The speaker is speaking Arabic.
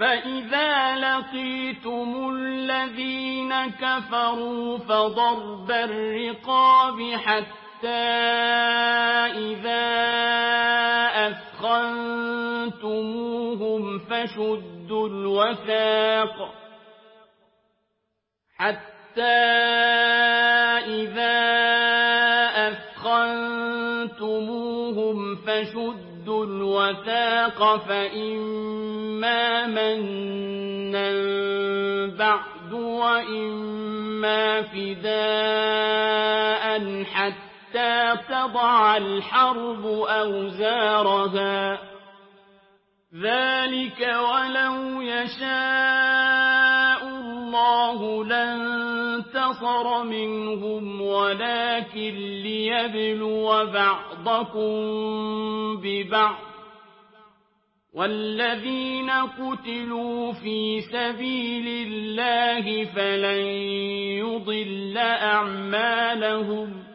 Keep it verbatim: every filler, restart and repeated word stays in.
فإذا لقيتم الذين كفروا فضرب الرقاب حتى إذا أثخنتموهم فشدوا الوثاق حتى إذا أثخنتموهم فشدوا الوثاق فإما منا بعد وإما فداء حتى تضع الحرب أوزارها ذلك ولو يشاء الله لانتصر منهم ولكن ليبلو بعضكم ببعض والذين قتلوا في سبيل الله فلن يضل أعمالهم